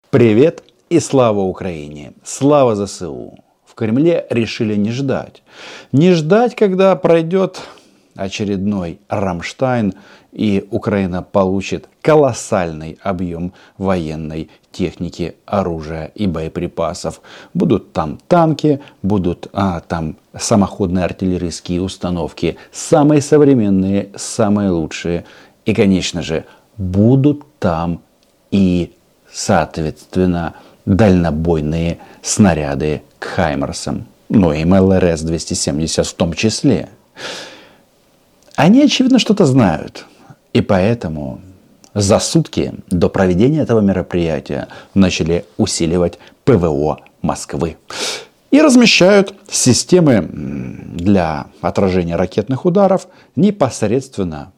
Привет и слава Украине! Слава ЗСУ! В Кремле решили не ждать. Не ждать, когда пройдет очередной Рамштайн и Украина получит колоссальный объем военной техники, оружия и боеприпасов. Будут там танки, будут там самоходные артиллерийские установки, самые современные, самые лучшие. И, конечно же, будут там и, соответственно, дальнобойные снаряды к Хаймарсам, ну и МЛРС-270 в том числе. Они, очевидно, что-то знают. И поэтому за сутки до проведения этого мероприятия начали усиливать ПВО Москвы. И размещают системы для отражения ракетных ударов непосредственно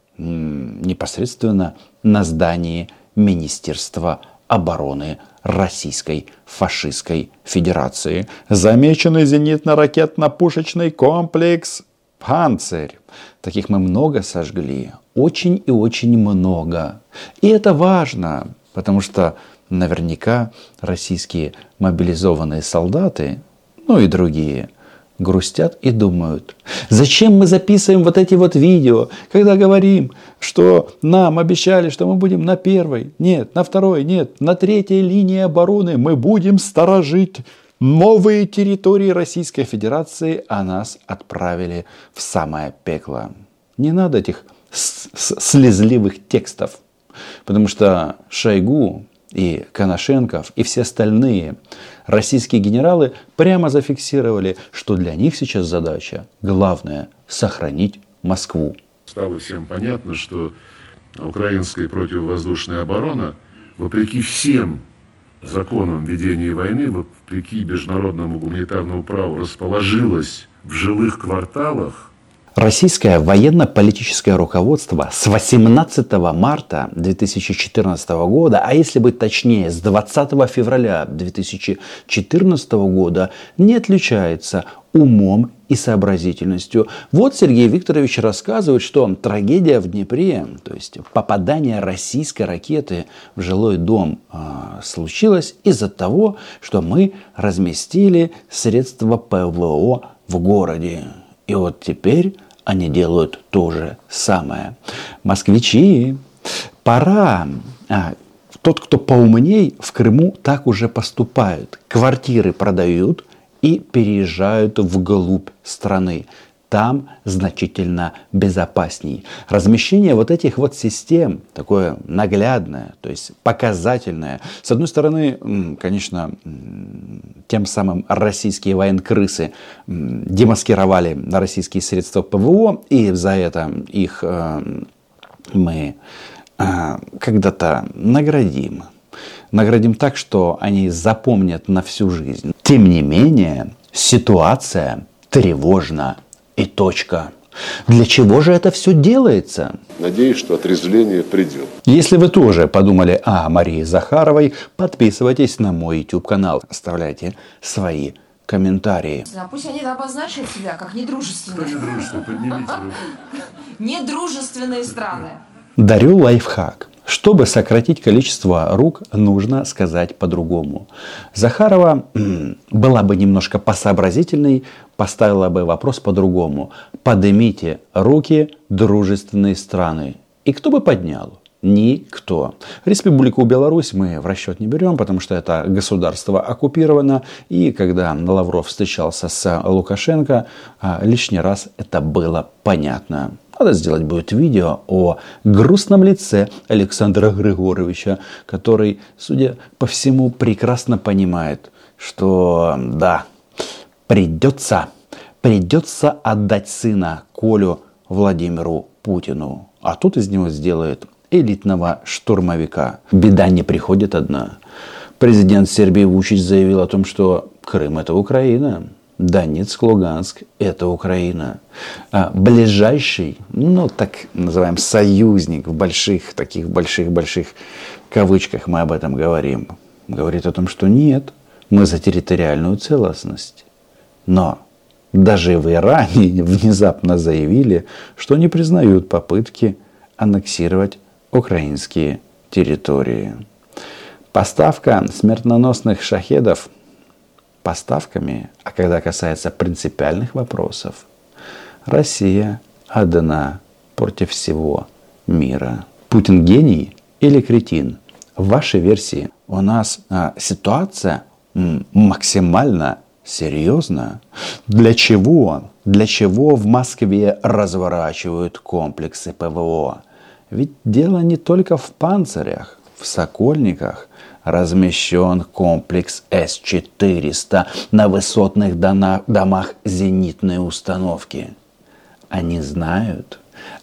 на здании Министерства обороны Российской фашистской Федерации. Замеченный зенитно-ракетно-пушечный комплекс «Панцирь». Таких мы много сожгли. Очень и очень много. И это важно, потому что наверняка российские мобилизованные солдаты, ну и другие, грустят и думают, зачем мы записываем вот эти вот видео, когда говорим, что нам обещали, что мы будем на первой, нет, на второй, нет, на третьей линии обороны мы будем сторожить новые территории Российской Федерации, а нас отправили в самое пекло. Не надо этих слезливых текстов, потому что Шойгу и Коношенков и все остальные российские генералы прямо зафиксировали, что для них сейчас задача главная – сохранить Москву. Стало всем понятно, что украинская противовоздушная оборона, вопреки всем законам ведения войны, вопреки международному гуманитарному праву, расположилась в жилых кварталах. Российское военно-политическое руководство с 18 марта 2014 года, а если быть точнее, с 20 февраля 2014 года, не отличается умом и сообразительностью. Вот Сергей Викторович рассказывает, что трагедия в Днепре, то есть попадание российской ракеты в жилой дом, случилось из-за того, что мы разместили средства ПВО в городе. И вот теперь они делают то же самое. Москвичи, пора. Тот, кто поумней, в Крыму так уже поступают. Квартиры продают и переезжают вглубь страны. Там значительно безопасней. Размещение вот этих вот систем, такое наглядное, то есть показательное. С одной стороны, конечно, тем самым российские военкрысы демаскировали российские средства ПВО, и за это их мы когда-то наградим. Наградим так, что они запомнят на всю жизнь. Тем не менее, ситуация тревожна. И точка. Для чего же это все делается? Надеюсь, что отрезвление придет. Если вы тоже подумали о Марии Захаровой, подписывайтесь на мой YouTube канал. Оставляйте свои комментарии. Пусть они обозначат себя как недружественные. Поднимите руку. Недружественные страны. Дарю лайфхак. Чтобы сократить количество рук, нужно сказать по-другому. Захарова была бы немножко посообразительной, поставила бы вопрос по-другому. Поднимите руки, дружественные страны. И кто бы поднял? Никто. Республику Беларусь мы в расчет не берем, потому что это государство оккупировано. И когда Лавров встречался с Лукашенко, лишний раз это было понятно. Надо сделать будет видео о грустном лице Александра Григоровича, который, судя по всему, прекрасно понимает, что да, придется отдать сына Колю Владимиру Путину. А тут из него сделают элитного штурмовика. Беда не приходит одна. Президент Сербии Вучич заявил о том, что Крым – это Украина. Донецк, Луганск – это Украина. Ближайший, так называемый союзник в больших кавычках мы об этом говорим, говорит о том, что нет, мы за территориальную целостность. Но даже в Иране внезапно заявили, что не признают попытки аннексировать украинские территории. Поставка смертоносных шахедов поставками, а когда касается принципиальных вопросов, Россия одна против всего мира. Путин гений или кретин? В вашей версии у нас ситуация максимально серьезная. Для чего? Для чего в Москве разворачивают комплексы ПВО? Ведь дело не только в панцирях. В Сокольниках размещен комплекс С-400 на высотных домах зенитной установки. Они знают,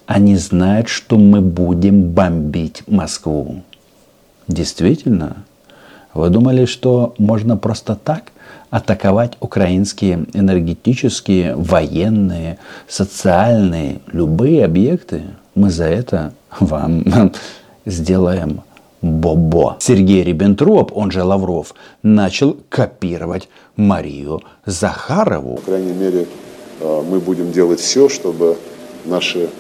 что мы будем бомбить Москву. Действительно? Вы думали, что можно просто так атаковать украинские энергетические, военные, социальные, любые объекты? Мы за это вам сделаем бобо. Сергей Риббентроп, он же Лавров, начал копировать Марию Захарову. По крайней мере, мы будем делать все, чтобы наши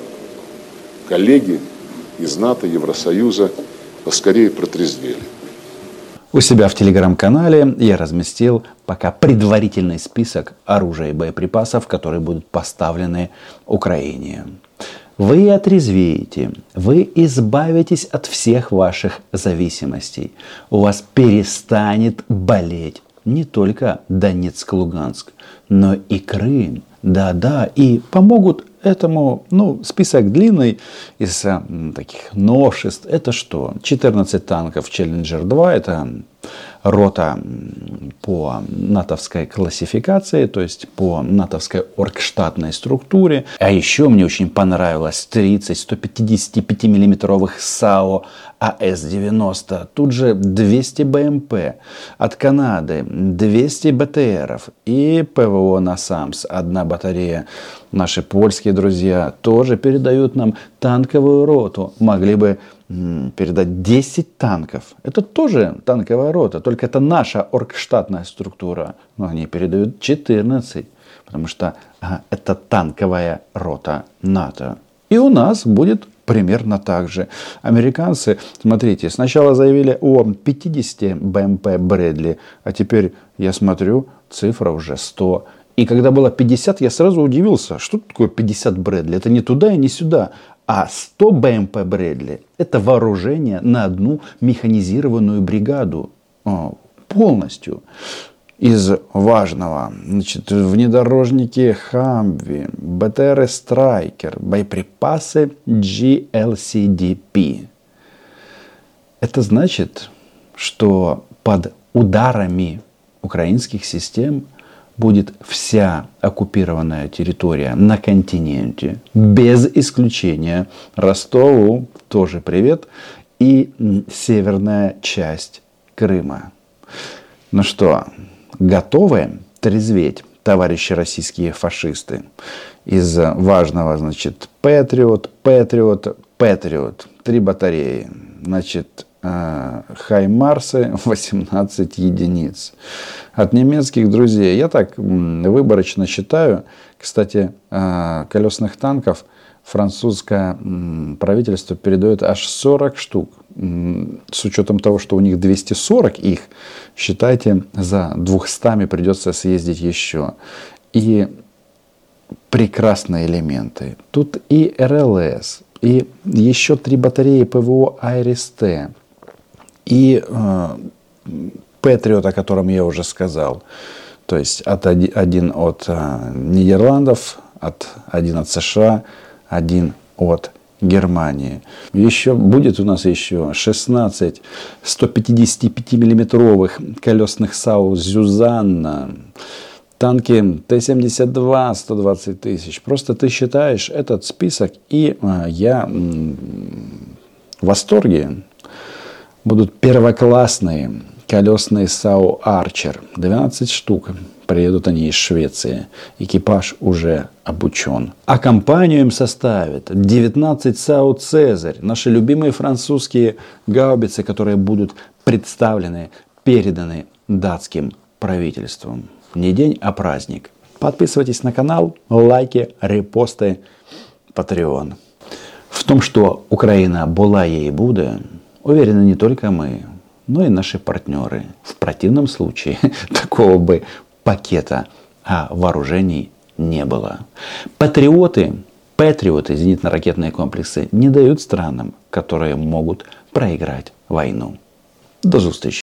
коллеги из НАТО, Евросоюза поскорее протрезвели. У себя в телеграм-канале я разместил пока предварительный список оружия и боеприпасов, которые будут поставлены Украине. Вы отрезвеете, вы избавитесь от всех ваших зависимостей. У вас перестанет болеть не только Донецк, Луганск, но и Крым. Да, и помогут этому, список длинный из таких новшеств. Это что? 14 танков Челленджер-2, это рота по натовской классификации, то есть по натовской оргштатной структуре. А еще мне очень понравилось 30 155 миллиметровых САУ АС-90. Тут же 200 БМП от Канады, 200 БТРов и ПВО «Насамс». Одна батарея. Наши польские друзья тоже передают нам танковую роту. Могли бы передать 10 танков. Это тоже танковая рота, только это наша оргштатная структура. Но они передают 14, потому что это танковая рота НАТО. И у нас будет примерно так же. Американцы, смотрите, сначала заявили о 50 БМП Брэдли, а теперь я смотрю, цифра уже 100. И когда было 50, я сразу удивился, что такое 50 Брэдли? Это не туда и не сюда. А 100 БМП Брэдли – это вооружение на одну механизированную бригаду полностью. Из важного, внедорожники Хамви, БТРы Страйкер, боеприпасы GLCDP. Это значит, что под ударами украинских систем будет вся оккупированная территория на континенте, без исключения Ростову, тоже привет, и северная часть Крыма. Ну что, готовы трезветь, товарищи российские фашисты? Из важного, Патриот. 3 батареи. Хаймарсы 18 единиц. От немецких друзей. Я так выборочно считаю. Кстати, колесных танков французское правительство передает аж 40 штук. С учетом того, что у них 240 их, считайте, за 200 придется съездить еще. И прекрасные элементы. Тут и РЛС, и еще 3 батареи ПВО Айрис-Т, и Патриот, о котором я уже сказал. То есть один от Нидерландов, один от США, один от Германии. Будет у нас еще 16 155-миллиметровых колесных САУ «Зюзанна», танки Т-72 120 тысяч. Просто ты считаешь этот список, и я в восторге. Будут первоклассные колесные САУ «Арчер». 12 штук. Приедут они из Швеции. Экипаж уже обучен. А компанию им составит 19 САУ «Цезарь». Наши любимые французские гаубицы, которые будут представлены, переданы датским правительством. Не день, а праздник. Подписывайтесь на канал, лайки, репосты, Patreon. В том, что Украина была ей и будет, уверены не только мы, но и наши партнеры. В противном случае такого бы пакета вооружений не было. Патриоты, зенитно-ракетные комплексы, не дают странам, которые могут проиграть войну. До зустрічі!